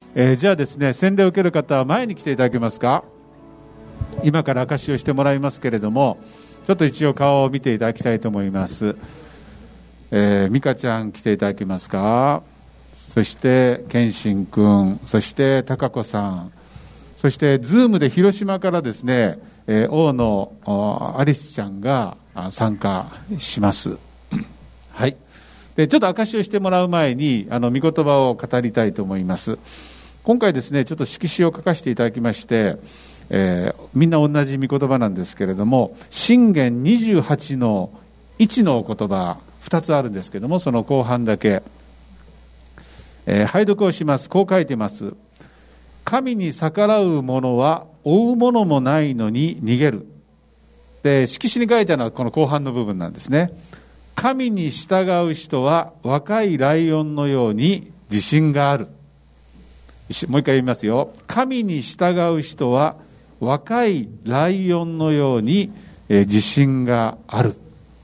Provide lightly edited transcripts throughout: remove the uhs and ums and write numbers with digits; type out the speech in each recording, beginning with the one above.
じゃあですね、洗礼を受ける方は前に来ていただけますか。今から証しをしてもらいますけれども、ちょっと一応顔を見ていただきたいと思います。美香ちゃん来ていただけますか。そして健信くん、そして貴子さん、そしてズームで広島からですね、大野アリスちゃんが参加します。はい。でちょっと証しをしてもらう前に御言葉を語りたいと思います。今回ですね、ちょっと色紙を書かせていただきまして、みんな同じ御言葉なんですけれども、箴言28の1のお言葉2つあるんですけども、その後半だけ、拝読をします。こう書いてます。神に逆らう者は追う者もないのに逃げる。で色紙に書いてあるのはこの後半の部分なんですね。神に従う人は若いライオンのように自信がある。もう一回読みますよ。神に従う人は若いライオンのように自信がある。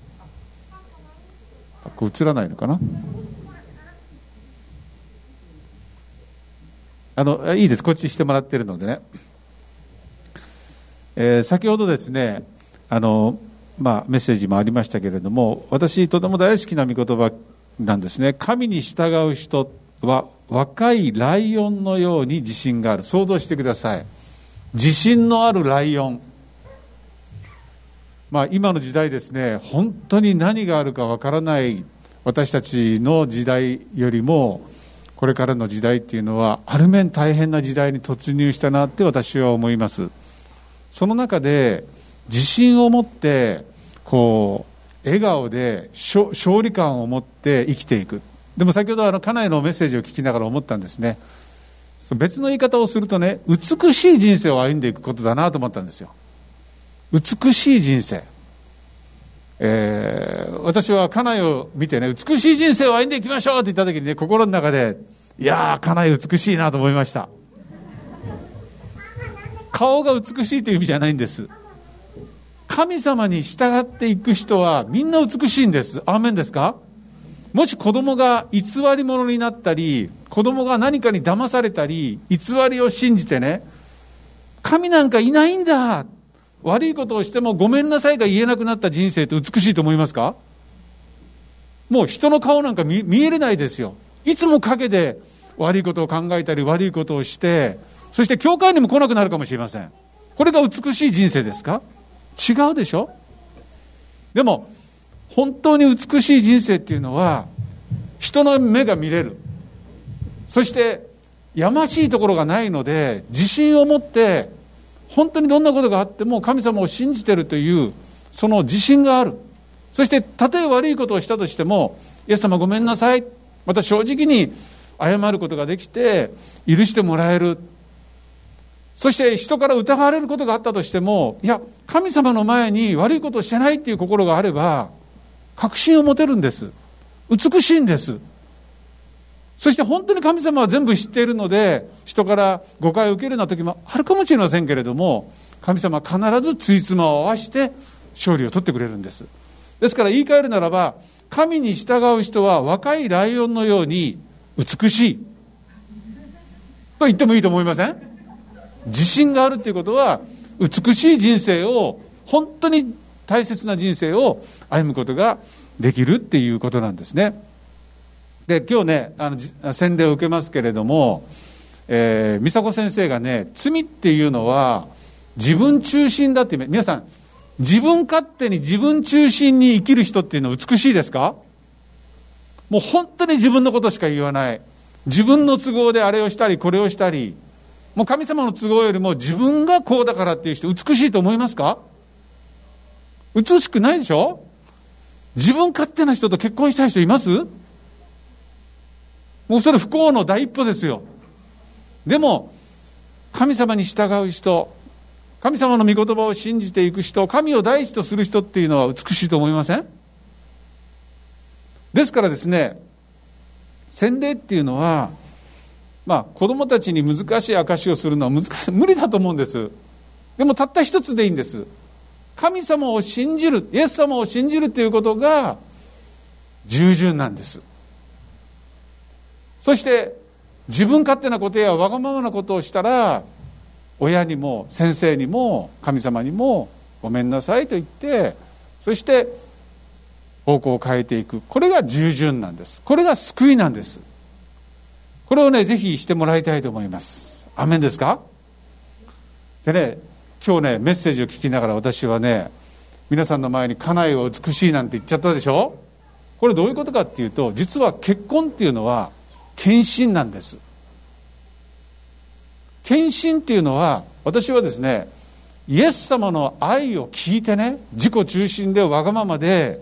これ映らないのかな。いいです。こっちしてもらってるのでね。先ほどですね、メッセージもありましたけれども、私とても大好きな御言葉なんですね。神に従う人は若いライオンのように自信がある。想像してください。自信のあるライオン。今の時代ですね、本当に何があるかわからない私たちの時代よりも、これからの時代っていうのはある面大変な時代に突入したなって私は思います。その中で自信を持って笑顔で勝利感を持って生きていく。でも先ほど家内のメッセージを聞きながら思ったんですね。別の言い方をするとね、美しい人生を歩んでいくことだなと思ったんですよ。美しい人生、私は家内を見てね、美しい人生を歩んでいきましょうって言った時にね、心の中でいやー、家内美しいなと思いました。顔が美しいという意味じゃないんです。神様に従っていく人はみんな美しいんです。アーメンですか。もし子供が偽り者になったり、子供が何かに騙されたり、偽りを信じてね、神なんかいないんだ、悪いことをしてもごめんなさいが言えなくなった人生って美しいと思いますか。もう人の顔なんか 見えれないですよ。いつも陰で悪いことを考えたり悪いことをして、そして教会にも来なくなるかもしれません。これが美しい人生ですか。違うでしょ。でも本当に美しい人生っていうのは人の目が見れる、そしてやましいところがないので自信を持って本当にどんなことがあっても神様を信じているというその自信がある。そしてたとえ悪いことをしたとしても、イエス様ごめんなさい、また正直に謝ることができて許してもらえる。そして人から疑われることがあったとしても、いや神様の前に悪いことをしてないっていう心があれば確信を持てるんです。美しいんです。そして本当に神様は全部知っているので、人から誤解を受けるような時もあるかもしれませんけれども、神様は必ずついつまを合わせて勝利を取ってくれるんです。ですから言い換えるならば、神に従う人は若いライオンのように美しいと言ってもいいと思いません？自信があるっていうことは、美しい人生を、本当に大切な人生を歩むことができるっていうことなんですね。で今日ね、洗礼を受けますけれども、美佐子先生がね、罪っていうのは自分中心だって。皆さん、自分勝手に自分中心に生きる人っていうのは美しいですか？もう本当に自分のことしか言わない、自分の都合であれをしたりこれをしたり、もう神様の都合よりも自分がこうだからっていう人、美しいと思いますか？美しくないでしょ。自分勝手な人と結婚したい人います？もうそれ不幸の第一歩ですよ。でも神様に従う人、神様の御言葉を信じていく人、神を第一とする人っていうのは美しいと思いません？ですからですね、洗礼っていうのは、子供たちに難しい証しをするのは無理だと思うんです。でもたった一つでいいんです。神様を信じる、イエス様を信じるということが従順なんです。そして自分勝手なことやわがままなことをしたら、親にも先生にも神様にもごめんなさいと言って、そして方向を変えていく。これが従順なんです。これが救いなんです。これをね、ぜひしてもらいたいと思います。アメンですか？でね、今日ね、メッセージを聞きながら私はね、皆さんの前に家内は美しいなんて言っちゃったでしょ。これどういうことかっていうと、実は結婚っていうのは献身なんです。献身っていうのは、私はですね、イエス様の愛を聞いてね、自己中心でわがままで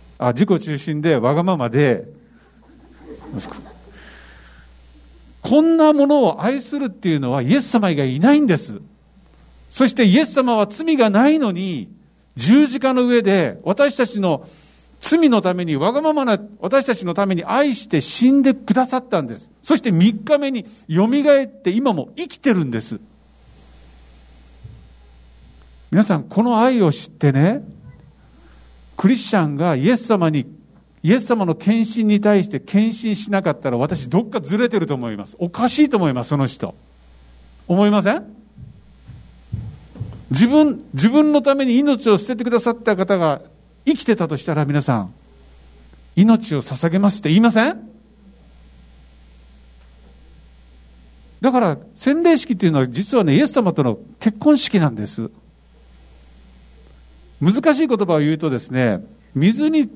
こんなものを愛するっていうのはイエス様以外いないんです。そしてイエス様は罪がないのに十字架の上で私たちの罪のために、わがままな私たちのために愛して死んでくださったんです。そして3日目によみがえって今も生きてるんです。皆さん、この愛を知ってね、クリスチャンがイエス様の献身に対して献身しなかったら、私どっかずれてると思います。おかしいと思います。その人思いません？自分のために命を捨ててくださった方が生きてたとしたら、皆さん命を捧げますって言いません？だから洗礼式っていうのは実はね、イエス様との結婚式なんです。難しい言葉を言うとですね、水に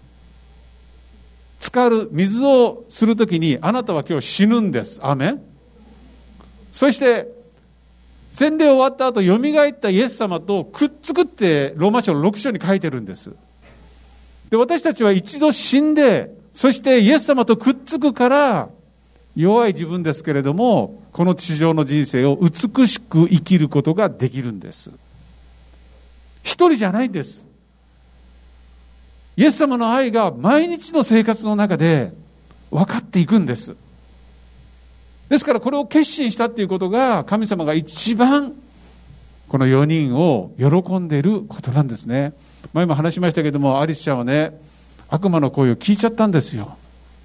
浸かる、水をするときにあなたは今日死ぬんです。アーメン。そして洗礼終わった後、よみがえったイエス様とくっつくってローマ書の6章に書いてるんです。で、私たちは一度死んで、そしてイエス様とくっつくから弱い自分ですけれども、この地上の人生を美しく生きることができるんです。一人じゃないんです。イエス様の愛が毎日の生活の中で分かっていくんです。ですからこれを決心したっていうことが、神様が一番この4人を喜んでいることなんですね。前も話しましたけども、アリスちゃんはね、悪魔の声を聞いちゃったんですよ。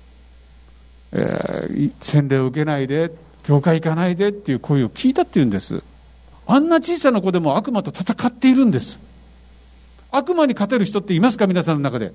洗礼を受けないで、教会行かないでっていう声を聞いたっていうんです。あんな小さな子でも悪魔と戦っているんです。悪魔に勝てる人っていますか？皆さんの中で。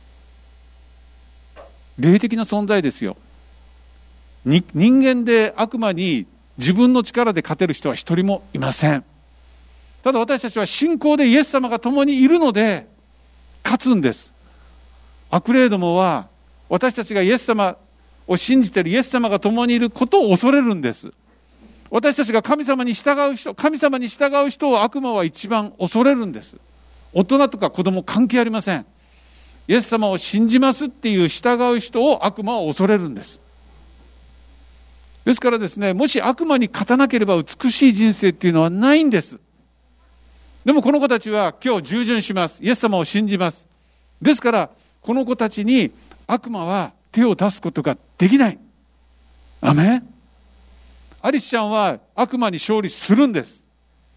霊的な存在ですよ。人間で悪魔に自分の力で勝てる人は一人もいません。ただ私たちは信仰でイエス様が共にいるので勝つんです。悪霊どもは私たちがイエス様を信じているイエス様が共にいることを恐れるんです。私たちが神様に従う人を悪魔は一番恐れるんです。大人とか子供関係ありません。イエス様を信じますっていう従う人を悪魔は恐れるんです。ですからですね、もし悪魔に勝たなければ美しい人生っていうのはないんです。でもこの子たちは今日従順します。イエス様を信じます。ですからこの子たちに悪魔は手を出すことができない。アメン。アリスちゃんは悪魔に勝利するんです。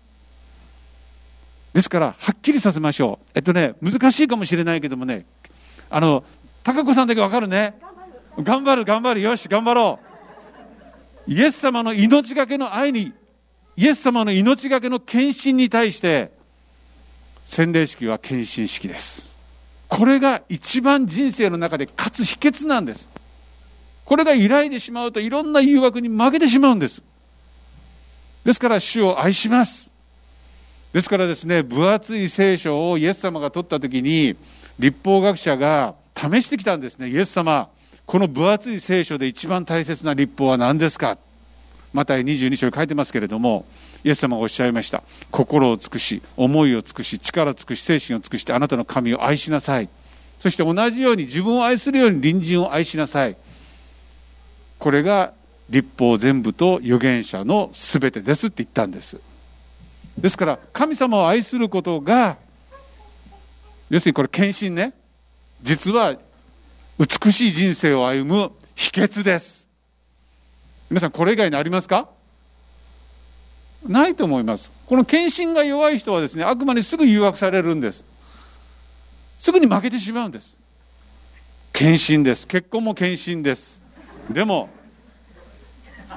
ですからはっきりさせましょう。難しいかもしれないけどもね、高子さんだけわかるね。頑張る。よし、頑張ろう。イエス様の命がけの愛に、イエス様の命がけの献身に対して洗礼式は献身式です。これが一番人生の中で勝つ秘訣なんです。これが揺らいでしまうといろんな誘惑に負けてしまうんです。ですから主を愛します。ですからですね、分厚い聖書をイエス様が取った時に律法学者が試してきたんですね。イエス様、この分厚い聖書で一番大切な律法は何ですか？マタイ22章に書いてますけれども、イエス様がおっしゃいました。心を尽くし、思いを尽くし、力を尽くし、精神を尽くしてあなたの神を愛しなさい。そして同じように自分を愛するように隣人を愛しなさい。これが律法全部と預言者のすべてですって言ったんです。ですから神様を愛することが、要するにこれ献身ね、実は美しい人生を歩む秘訣です。皆さんこれ以外にありますか？ないと思います。この献身が弱い人はですね、悪魔にすぐ誘惑されるんです。すぐに負けてしまうんです。献身です。結婚も献身です。でも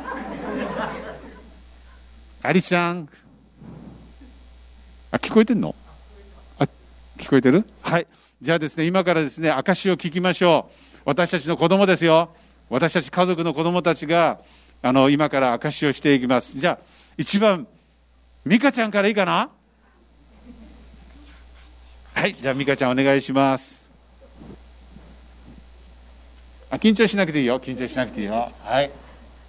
アリスちゃん。聞こえてんの？聞こえてる？はい。じゃあですね、今からですね、証を聞きましょう。私たちの子供ですよ。私たち家族の子供たちが、今から証をしていきます。じゃあ、一番、ミカちゃんからいいかな？はい。じゃあ、ミカちゃんお願いします。緊張しなくていいよ。緊張しなくていいよ。はい。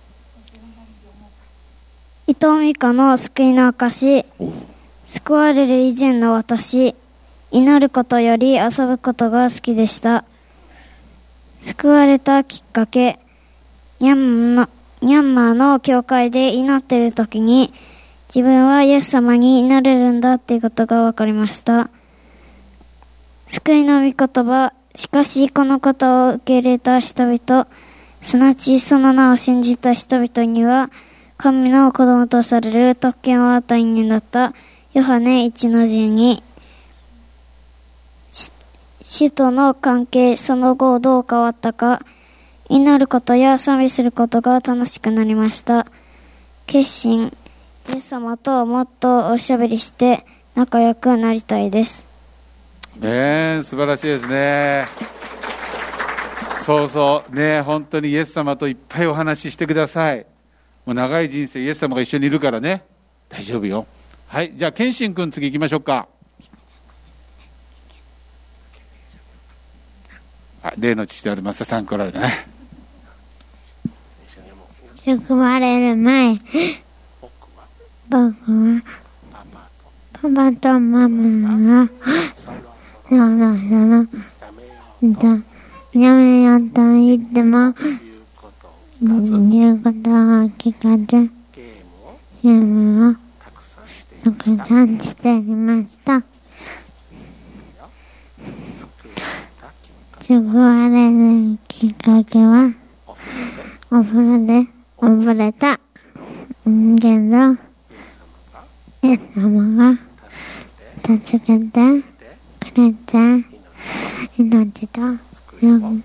伊藤美香の救いの証。救われる以前の私。祈ることより遊ぶことが好きでした。救われたきっかけ。ミャンマーの教会で祈っているときに、自分はイエス様に祈れるんだっていうことが分かりました。救いの御言葉。しかしこのことを受け入れた人々、すなわちその名を信じた人々には、神の子供とされる特権を与えになったヨハネ 1-12。死との関係、その後どう変わったか、祈ることや賛美することが楽しくなりました。決心、イエス様ともっとおしゃべりして仲良くなりたいです。 素晴らしいですね。そうそうね、本当にイエス様といっぱいお話ししてください。もう長い人生イエス様が一緒にいるからね、大丈夫よ。はい、じゃあ健信君次行きましょうか。例の父である増田さん来られたね。 救われる前、僕はパパとママがそのやめようと言っても言うことを聞かずゲームをたくさんしていました。救われるきっかけはお風呂で溺れたけどイエス様が助けてくれて命と救いをも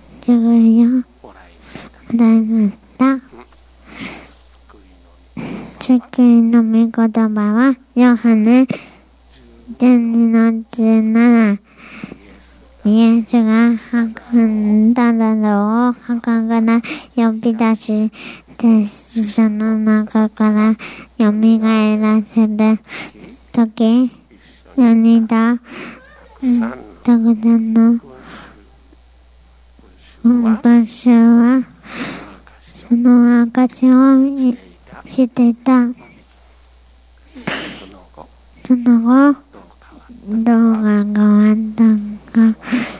らいました。救いの御言葉はヨハネ 12-17。イエスが運んだだろう墓から呼び出し、鉄車の中から蘇らせるとき、4人だたくさんの文章はその証をしていた。その後どうが変わったんか、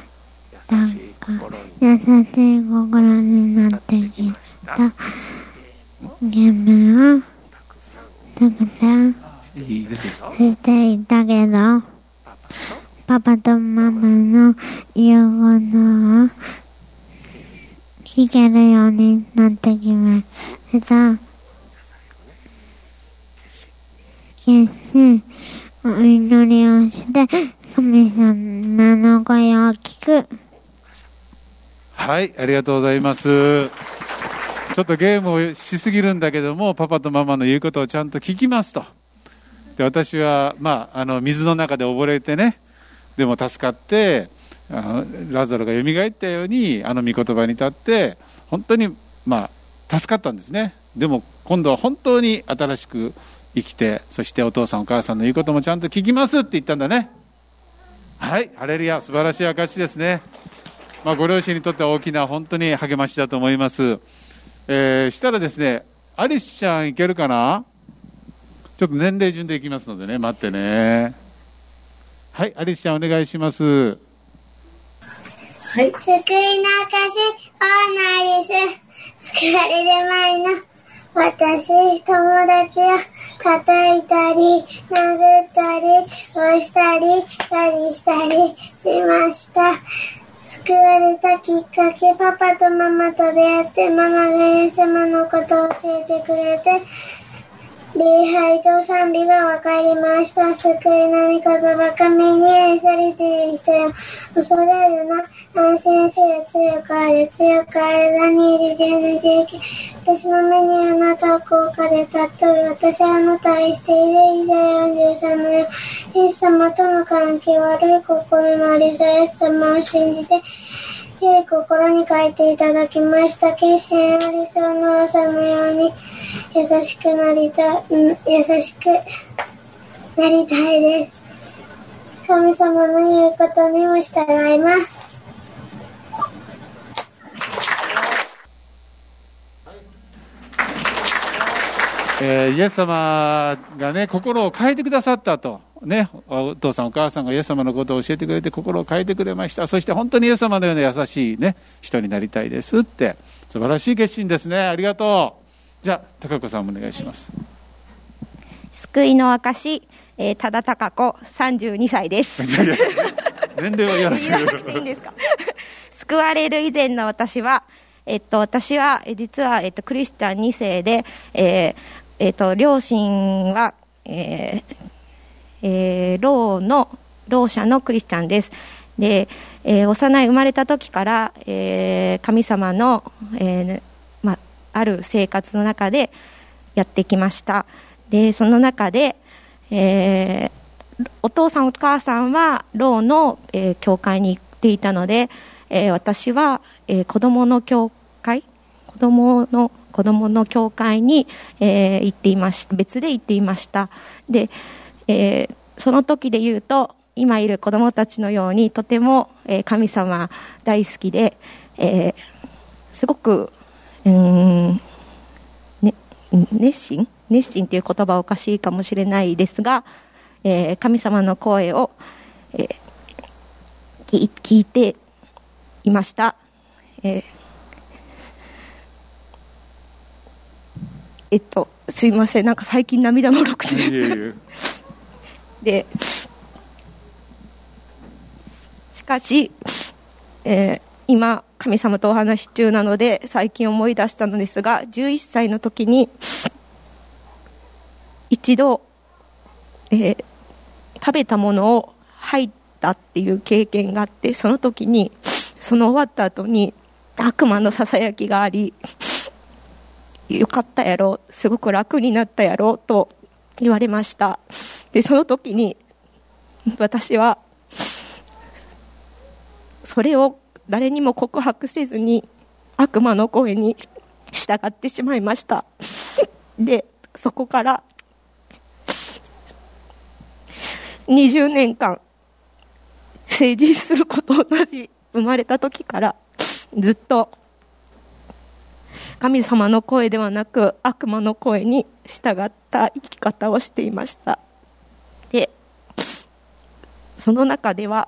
優しい心になってきた。ゲームをたくさんしていたけど、パパとママの言うことを聞けるようになってきました。決心お祈りをして神様の声を聞く。 はい、ありがとうございます。ちょっとゲームをしすぎるんだけども、パパとママの言うことをちゃんと聞きますと。で、私は、水の中で溺れてね、でも助かって、ラザロが蘇ったように、御言葉に立って、本当に、助かったんですね。でも、今度は本当に新しく生きて、そしてお父さんお母さんの言うこともちゃんと聞きますって言ったんだね。はい、ハレルヤ、素晴らしい証ですね。ご両親にとっては大きな本当に励ましだと思います。したらですね、アリスちゃんいけるかな？ちょっと年齢順でいきますのでね、待ってね。はい、アリスちゃんお願いします。 はい。救いの証、オーナーです。救われる前の私、友達を叩いたり、殴ったり、押したり、したりしました。救われたきっかけ、パパとママと出会って、ママがイエス様のことを教えてくれて、 礼拝と賛美が分かりました。救いの御言葉、神に愛されている人よ、恐れるな、安心せよ、強くある、強くある、何入りで抜けき、私の目にあなたを高価で尊る、私はあなたを愛している、イザヤ43のよ、イエス様との関係、悪い心のありさ、イエス様を信じて、良い心に書いていただきました。決心ありそうな朝のように優しくなりたいです。神様の言うことにも従います。 イエス様がね、心を変えてくださったと。ね、お父さんお母さんがイエス様のことを教えてくれて心を変えてくれました。そして本当にイエス様のような優しいね、人になりたいですって。素晴らしい決心ですね。ありがとう。じゃあ、高子さんお願いします。 救いの証、多田貴子、32歳です。 年齢はやらせて言わなくていいんですか。救われる以前の私は、私は実は、クリスチャン2世で、両親は、ろう者のクリスチャンです。で、幼い生まれた時から、神様の、ある生活の中でやってきました。で、その中で、お父さんお母さんはろうの、教会に行っていたので、私は、子供の教会に、行っていまし別で行っていました。で、その時で言うと今いる子供たちのようにとても、神様大好きで、すごく、熱心という言葉はおかしいかもしれないですが、神様の声を、聞いていました。すいません、なんか最近涙もろくてで、しかし、今神様とお話し中なので最近思い出したのですが、11歳の時に一度、食べたものを吐いたっていう経験があって、その時にその終わった後に悪魔のささやきがあり、よかったやろ、すごく楽になったやろと言われました。で、その時に私はそれを誰にも告白せずに悪魔の声に従ってしまいました。で、そこから20年間成人すること同じ、生まれた時からずっと神様の声ではなく悪魔の声に従った生き方をしていました。で、その中では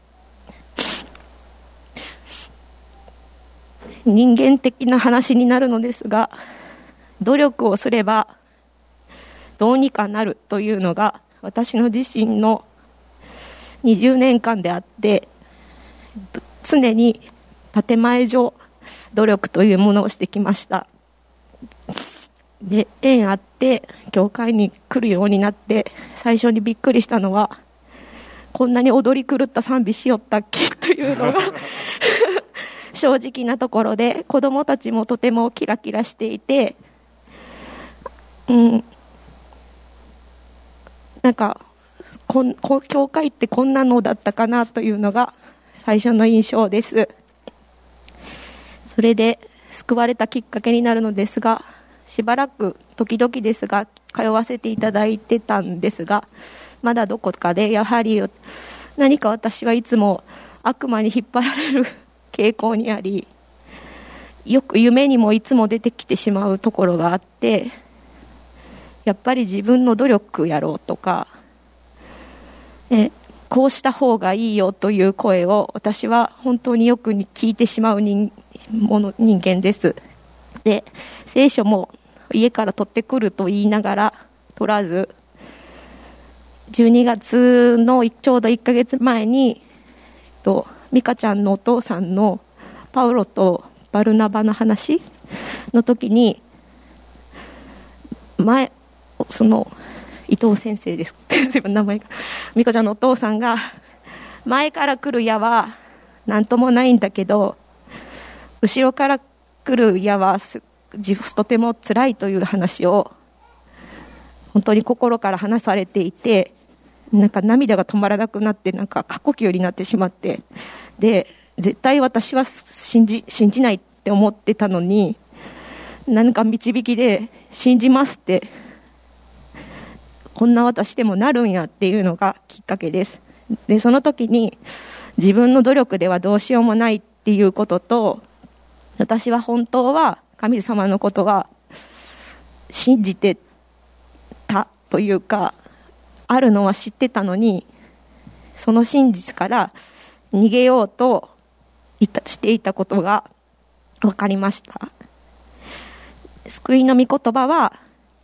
人間的な話になるのですが、努力をすればどうにかなるというのが私の自身の20年間であって、常に建前上努力というものをしてきました。で、縁あって教会に来るようになって、最初にびっくりしたのは、こんなに踊り狂った賛美しよったっけというのが正直なところで、子供たちもとてもキラキラしていて、なんか教会ってこんなのだったかなというのが最初の印象です。それで救われたきっかけになるのですが、しばらく時々ですが通わせていただいてたんですが、まだどこかでやはり何か私はいつも悪魔に引っ張られる傾向にあり、よく夢にもいつも出てきてしまうところがあって、やっぱり自分の努力やろうとか、こうした方がいいよという声を私は本当によく聞いてしまう人間です。で、聖書も家から取ってくると言いながら取らず、12月のちょうど1ヶ月前に美香ちゃんのお父さんのパウロとバルナバの話の時に、 その伊藤先生です自分の名前が美香ちゃんのお父さんが、前から来る矢は何ともないんだけど後ろから来る矢はとても辛いという話を本当に心から話されていて、なんか涙が止まらなくなって、なんか過呼吸になってしまって、で絶対私は信じないって思ってたのに、何か導きで信じますって、こんな私でもなるんやっていうのがきっかけです。でその時に自分の努力ではどうしようもないっていうことと、私は本当は神様のことは信じてたというか、あるのは知ってたのに、その真実から逃げようとしていたことが分かりました。救いの御言葉は、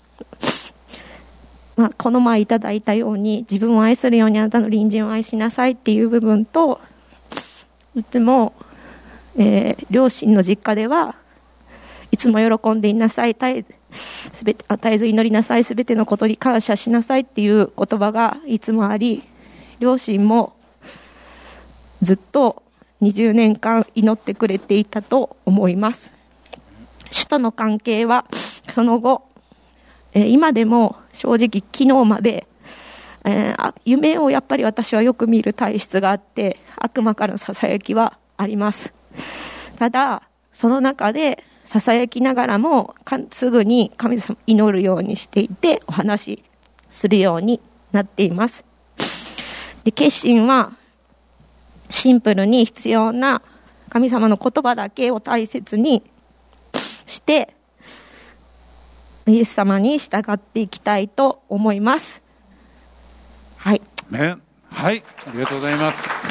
この前いただいたように、自分を愛するようにあなたの隣人を愛しなさいっていう部分と、いつも、両親の実家ではいつも喜んでいなさい、絶えず祈りなさい、すべてのことに感謝しなさいっていう言葉がいつもあり、両親もずっと20年間祈ってくれていたと思います。主との関係はその後、今でも正直昨日まで、夢をやっぱり私はよく見る体質があって、悪魔からのささやきはあります。ただその中でささやきながらもすぐに神様祈るようにしていて、お話しするようになっています。で決心はシンプルに必要な神様の言葉だけを大切にしてイエス様に従っていきたいと思います。はい。 はい、ありがとうございます。